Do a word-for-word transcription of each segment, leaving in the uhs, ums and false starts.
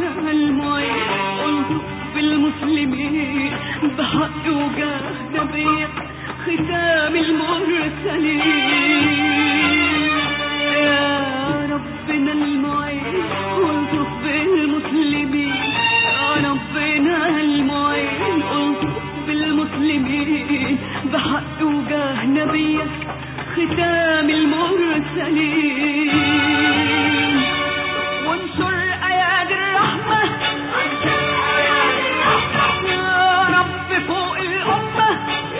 ربنا المعين انصف بالمسلمين بحق وجاه نبيك ختام المرسلين. يا ربنا المعين انصف بالمسلمين، يا ربنا المعين انصف بالمسلمين بحق وجاه نبيك ختام المرسلين. وانشر ايادي الرحمة يا رب فوق الامة،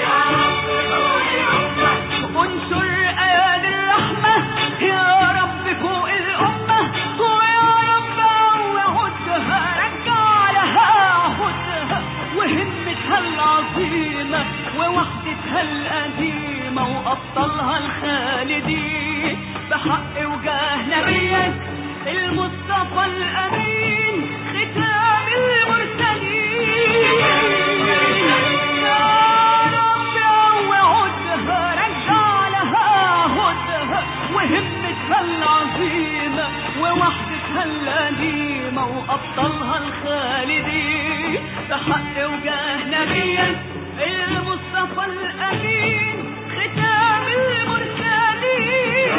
وانشر ايادي الرحمة يا رب فوق الامة، ويا رب وعدها رجع لها عهدها وهمتها العظيمة ووحدتها القديمة وابطالها الخالدين بحق وجاه نبيك المصطفى الامين ختام المرسلين. يا رب وعدها رجع لها عهدها وهمتها العظيمة ووحدتها القديمة وابطالها الخالدين بحق وجاه نبيك المصطفى الامين ختام المرسلين.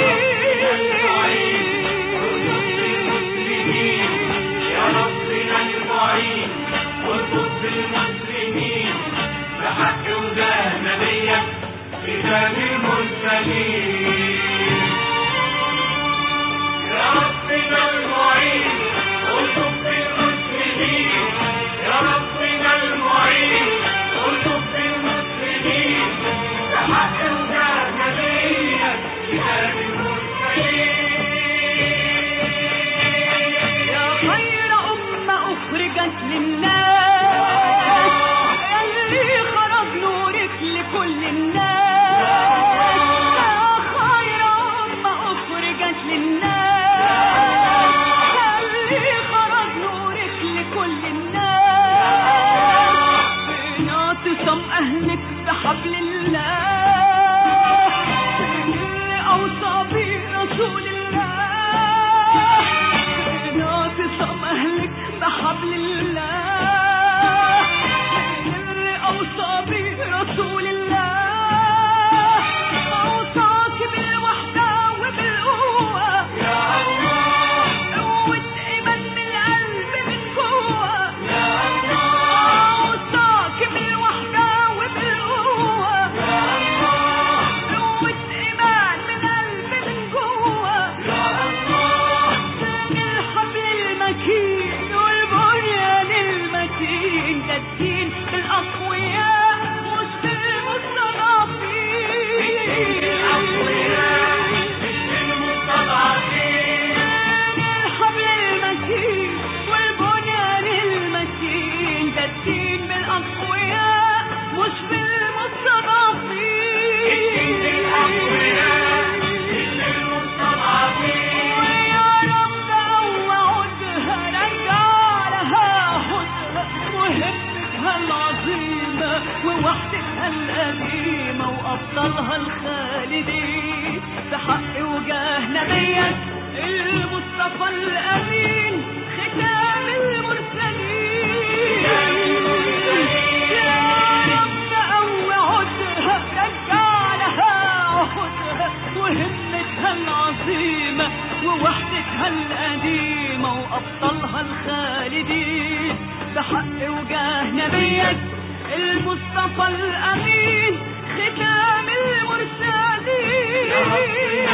يا ربنا المعين وانصف بالمسلمين بحق وجاه نبيك ختام المرسلين. يا ربنا المعين وانصف بالمسلمين، يا ربنا المعين وانصف بالمسلمين بحق وجاه نبيك ختام المرسلين. يا خير أمة أخرجت للناس يلي خرج نورك لكل الناس، يا خير أمة أخرجت للناس يلي خرج نورك لكل الناس. بنعتصم أهلك بحبل الله اللي أوصى به رسول الله، بنعتصم أهلك بحبل الله اللي أوصى به رسول الله. أوصاك بالوحدة وبالقوة يا الله، قوة إيمان من القلب من جوه. يا الله، أوصاك بالوحدة وبالقوة يا الله، قوة إيمان من القلب من جوه. يا الله، الحبل المكين والبنيان المتين ده الدين بالأقوياء مش بالمستضعفين. الحبل المتين والبنيان المتين ده الدين بالأقوياء مش بالمستضعفين. ويا رب وعدها رجع لها عهدها وهمتها العظيمة ووحدتها القديمة وأبطالها الخالدين بحق وجاه نبيك المصطفى الأمين ختام المرسلين. يا رب وعدها رجع لها عهدها وهمتها العظيمة ووحدتها القديمة وأبطالها الخالدين بحق وجاه نبيك المصطفى الأمين ختام المرسلين. يا ربنا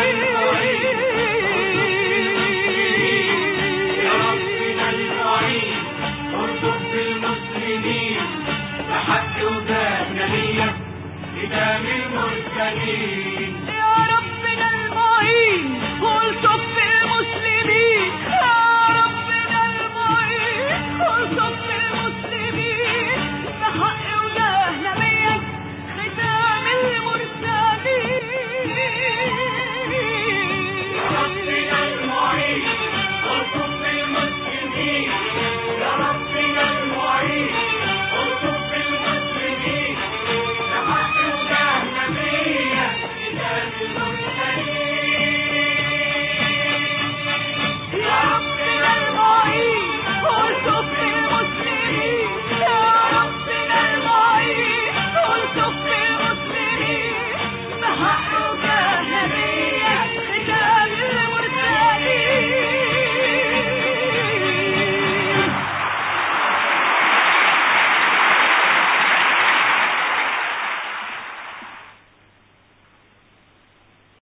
المعين انصف بالمسلمين بحق وجاه نبيك ختام المرسلين.